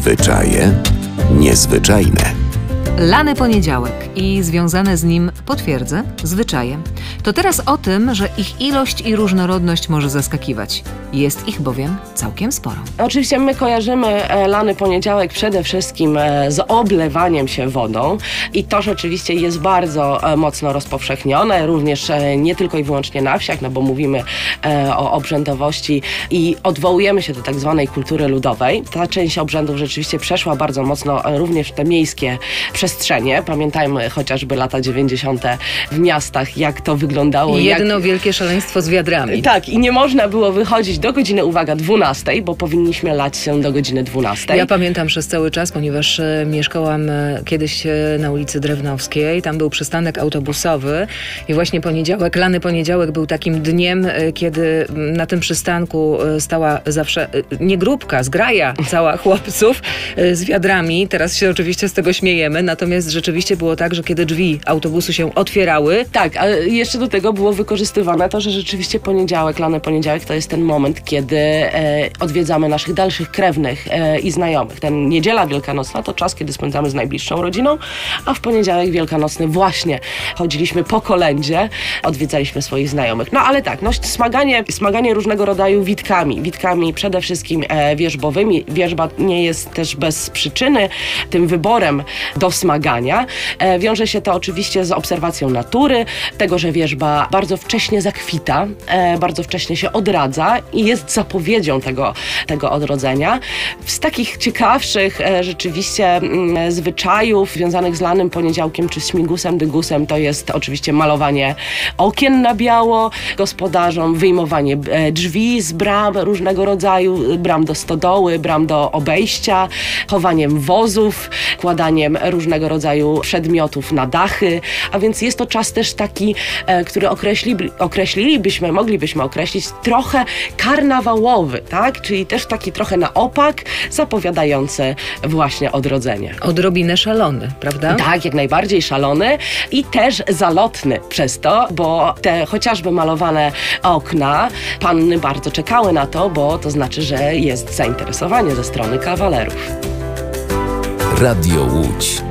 Zwyczaje niezwyczajne. Lany poniedziałek i związane z nim, potwierdzę, zwyczaje. To teraz o tym, że ich ilość i różnorodność może zaskakiwać. Jest ich bowiem całkiem sporo. Oczywiście my kojarzymy lany poniedziałek przede wszystkim z oblewaniem się wodą i to rzeczywiście jest bardzo mocno rozpowszechnione, również nie tylko i wyłącznie na wsiach, no bo mówimy o obrzędowości i odwołujemy się do tak zwanej kultury ludowej. Ta część obrzędów rzeczywiście przeszła bardzo mocno również w te miejskie przestrzenie. Pamiętajmy chociażby lata 90. w miastach, jak to wyglądało. Jedno wielkie szaleństwo z wiadrami. Tak, i nie można było wychodzić do godziny, uwaga, 12, bo powinniśmy lać się do godziny 12. Ja pamiętam przez cały czas, ponieważ mieszkałam kiedyś na ulicy Drewnowskiej. Tam był przystanek autobusowy i właśnie poniedziałek, lany poniedziałek był takim dniem, kiedy na tym przystanku stała zawsze nie grupka, zgraja cała chłopców z wiadrami. Teraz się oczywiście z tego śmiejemy, natomiast rzeczywiście było tak, że kiedy drzwi autobusu się otwierały. Tak, a jeszcze do tego było wykorzystywane to, że rzeczywiście poniedziałek, lany poniedziałek to jest ten moment, kiedy odwiedzamy naszych dalszych krewnych i znajomych. Ten niedziela wielkanocna to czas, kiedy spędzamy z najbliższą rodziną, a w poniedziałek wielkanocny właśnie chodziliśmy po kolędzie, odwiedzaliśmy swoich znajomych. No ale tak, no smaganie różnego rodzaju witkami przede wszystkim wierzbowymi. Wierzba nie jest też bez przyczyny tym wyborem do smagania. Wiąże się to oczywiście z obserwacją natury, tego, że wierzba bardzo wcześnie zakwita, bardzo wcześnie się odradza i jest zapowiedzią tego odrodzenia. Z takich ciekawszych rzeczywiście zwyczajów związanych z lanym poniedziałkiem czy śmigusem, dygusem to jest oczywiście malowanie okien na biało gospodarzom, wyjmowanie drzwi z bram różnego rodzaju, bram do stodoły, bram do obejścia, chowaniem wozów, kładaniem różnego rodzaju przedmiotów na dachy, a więc jest to czas też taki, który moglibyśmy określić trochę karnawałowy, tak? Czyli też taki trochę na opak, zapowiadający właśnie odrodzenie. Odrobinę szalony, prawda? Tak, jak najbardziej szalony i też zalotny przez to, bo te chociażby malowane okna, panny bardzo czekały na to, bo to znaczy, że jest zainteresowanie ze strony kawalerów. Radio Łódź.